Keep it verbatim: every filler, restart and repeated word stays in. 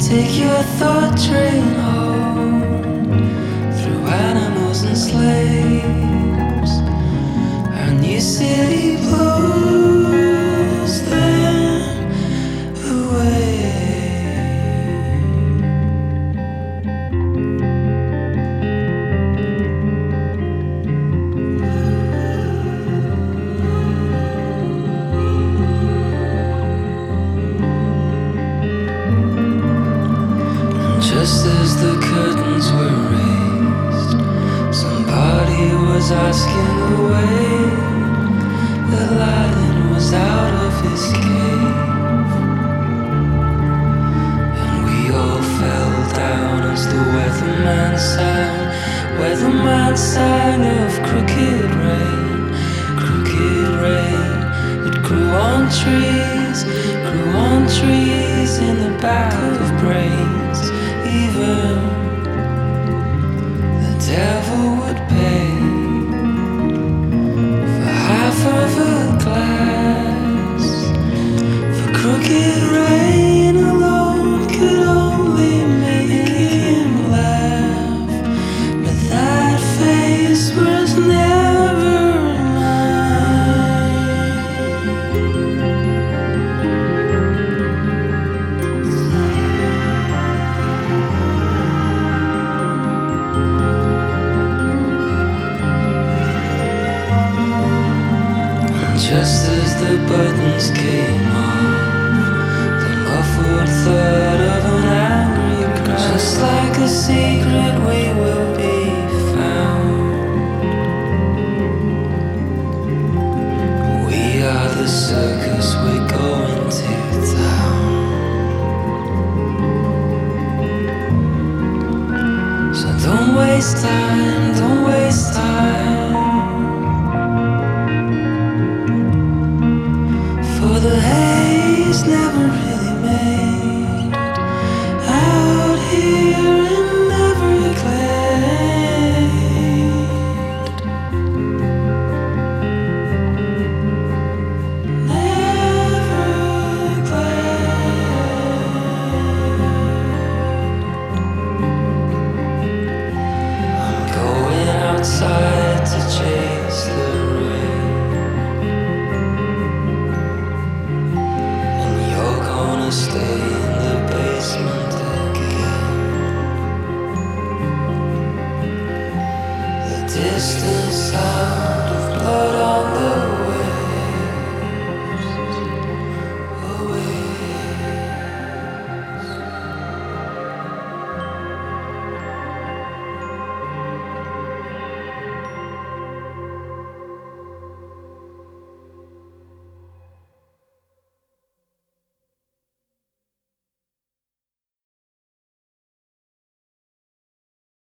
Take your thought train home through animals and slaves. Our new city blows them away. Just as the curtains were raised, somebody was asking the way. Aladdin was out of his cave, and we all fell down as the weatherman sang. Weatherman sang of crooked rain, crooked rain. It grew on trees, grew on trees in the back of brains. Even the devil would pay for half of a glass. For crooked rain alone could only make him laugh. But that face was never mine. Just as the buttons came off, the muffled thud of an angry crowd. Just like a secret we will be found. We are the circus, we're going to town. So don't waste time.